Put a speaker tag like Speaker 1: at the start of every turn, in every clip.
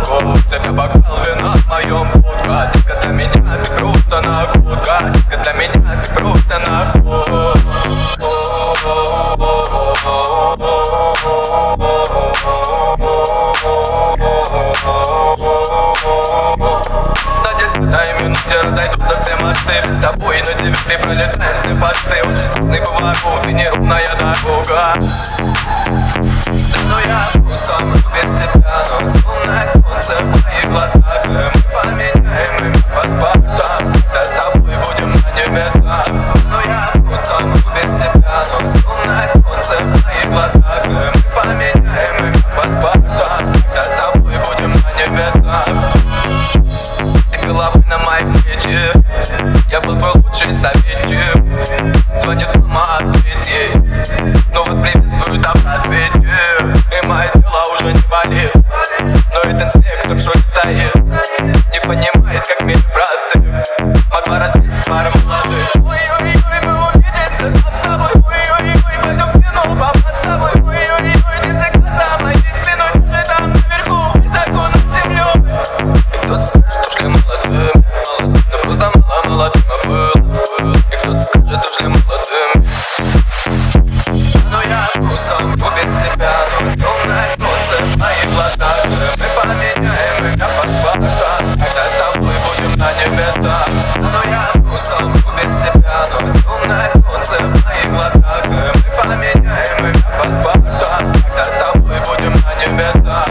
Speaker 1: молоко. Тебе бокал вина в моем водка. Детка, для меня ты просто находка. Детка, для меня ты просто находка. На 10-й минуте разойдутся все мосты. С тобой на 9-й пролетаем все посты. Очень сложный поворот и неровная дорога. Но я просто без тебя, но темное солнце в моих глазах. Мы поменяем имя паспорта, да с тобой будем на небесах. Но я просто без тебя, но темное солнце в моих глазах. Мы поменяем имя паспорта, да с тобой будем на небесах. Ты головой на мои плечи, я был твой лучший советчик. Звонит мама, ответь ей, но вас приветствует обрат вечер. И мое тело уже не болит, но этот инспектор в шоке стоит. Не понимает, как мир простых могла разбиться пара молодых. Ой-ой-ой, мы увидимся там с тобой. Ой-ой-ой, пойдем в кино, папа с тобой. Ой-ой-ой, ты всегда за моей спиной. Ты же там наверху, высоко над землей. И кто-то скажет, ушли молодым, но просто мало молодым был. И кто-то скажет, ушли молодым. Но я просто без тебя, но темное солнце в моих глазах. Мы поменяем имя паспорта, когда с тобой будем на небесах. Но я просто без тебя, но темное солнце в моих глазах. Мы поменяем имя паспорта, когда с тобой будем на небесах.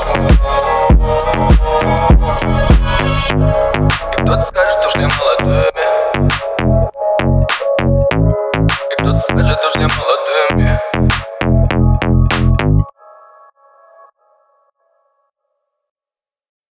Speaker 1: Кто-то скажет, ушли молодыми,